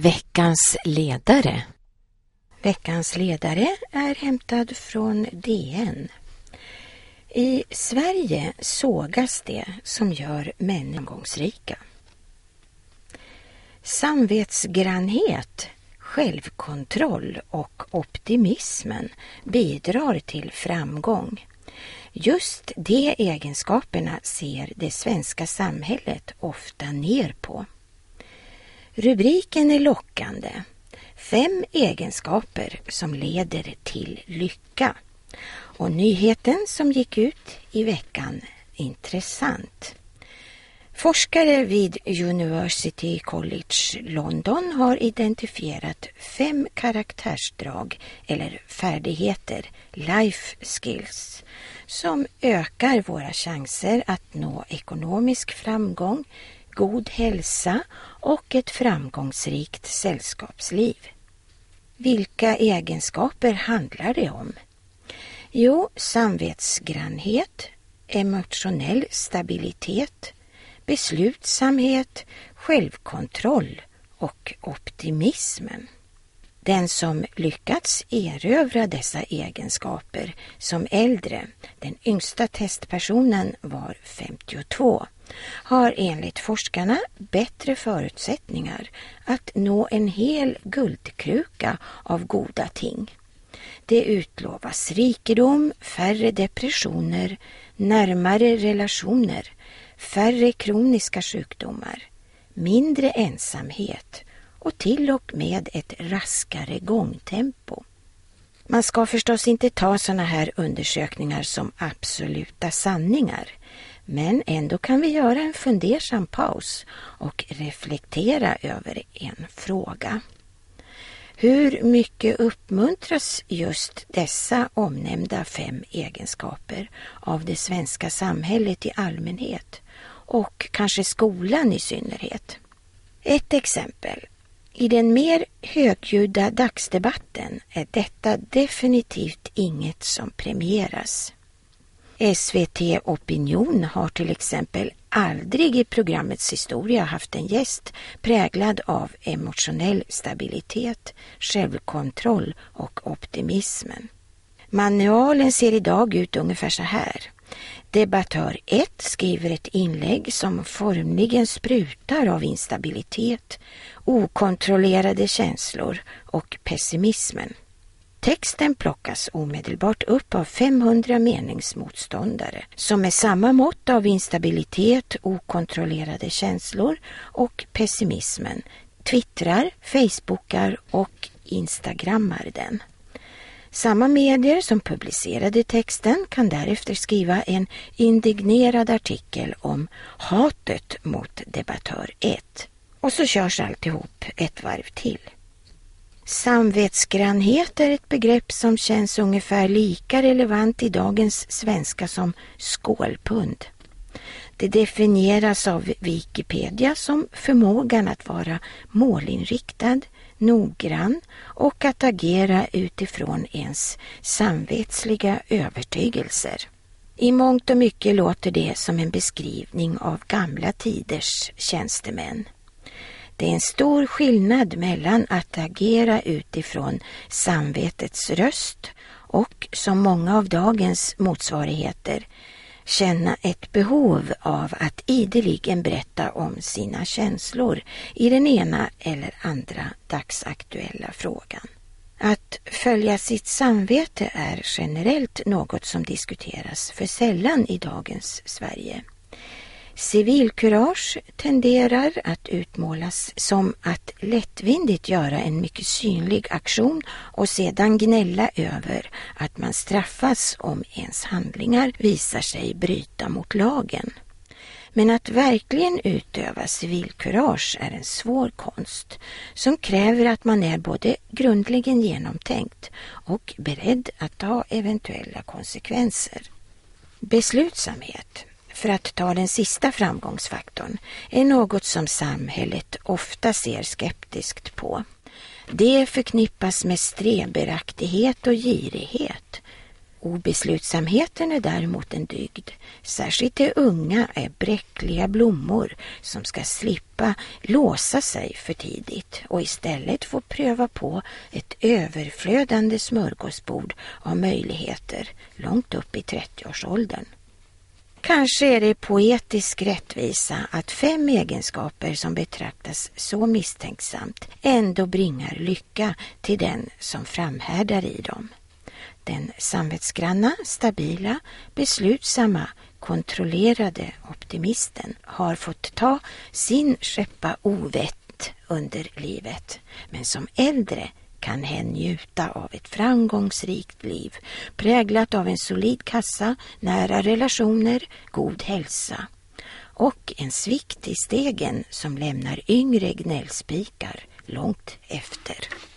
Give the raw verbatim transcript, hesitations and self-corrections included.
Veckans ledare. Veckans ledare är hämtad från D N. I Sverige sågas det som gör män framgångsrika. Samvetsgrannhet, självkontroll och optimismen bidrar till framgång. Just de egenskaperna ser det svenska samhället ofta ner på. Rubriken är lockande. Fem egenskaper som leder till lycka. Och nyheten som gick ut i veckan intressant. Forskare vid University College London har identifierat fem karaktärsdrag eller färdigheter, life skills, som ökar våra chanser att nå ekonomisk framgång, god hälsa och ett framgångsrikt sällskapsliv. Vilka egenskaper handlar det om? Jo, samvetsgrannhet, emotionell stabilitet, beslutsamhet, självkontroll och optimismen. Den som lyckats erövra dessa egenskaper som äldre, den yngsta testpersonen var femtiotvå, har enligt forskarna bättre förutsättningar att nå en hel guldkruka av goda ting. Det utlovas rikedom, färre depressioner, närmare relationer, färre kroniska sjukdomar, mindre ensamhet och till och med ett raskare gångtempo. Man ska förstås inte ta såna här undersökningar som absoluta sanningar, men ändå kan vi göra en fundersam paus och reflektera över en fråga. Hur mycket uppmuntras just dessa omnämnda fem egenskaper av det svenska samhället i allmänhet och kanske skolan i synnerhet? Ett exempel. I den mer högljudda dagsdebatten är detta definitivt inget som premieras. S V T Opinion har till exempel aldrig i programmets historia haft en gäst präglad av emotionell stabilitet, självkontroll och optimismen. Manualen ser idag ut ungefär så här. Debattör ett skriver ett inlägg som formligen sprutar av instabilitet, okontrollerade känslor och pessimismen. Texten plockas omedelbart upp av femhundra meningsmotståndare som med samma mått av instabilitet, okontrollerade känslor och pessimismen twittrar, facebookar och instagrammar den. Samma medier som publicerade texten kan därefter skriva en indignerad artikel om hatet mot debattör ett. Och så körs alltihop ett varv till. Samvetsgrannhet är ett begrepp som känns ungefär lika relevant i dagens svenska som skålpund. Det definieras av Wikipedia som förmågan att vara målinriktad, noggrann och att agera utifrån ens samvetsliga övertygelser. I mångt och mycket låter det som en beskrivning av gamla tiders tjänstemän. Det är en stor skillnad mellan att agera utifrån samvetets röst och, som många av dagens motsvarigheter, känna ett behov av att ideligen berätta om sina känslor i den ena eller andra dagsaktuella frågan. Att följa sitt samvete är generellt något som diskuteras för sällan i dagens Sverige. Civilkurage tenderar att utmålas som att lättvindigt göra en mycket synlig aktion och sedan gnälla över att man straffas om ens handlingar visar sig bryta mot lagen. Men att verkligen utöva civilkurage är en svår konst som kräver att man är både grundligen genomtänkt och beredd att ta eventuella konsekvenser. Beslutsamhet, för att ta den sista framgångsfaktorn, är något som samhället ofta ser skeptiskt på. Det förknippas med sträberaktighet och girighet. Obeslutsamheten är däremot en dygd. Särskilt de unga är bräckliga blommor som ska slippa låsa sig för tidigt och istället få pröva på ett överflödande smörgåsbord av möjligheter långt upp i trettioårsåldern. Kanske är det poetisk rättvisa att fem egenskaper som betraktas så misstänksamt ändå bringar lycka till den som framhärdar i dem. Den samvetsgranna, stabila, beslutsamma, kontrollerade optimisten har fått ta sin skeppa ovett under livet, men som äldre kan hen njuta av ett framgångsrikt liv, präglat av en solid kassa, nära relationer, god hälsa och en svikt i stegen som lämnar yngre gnällspikar långt efter.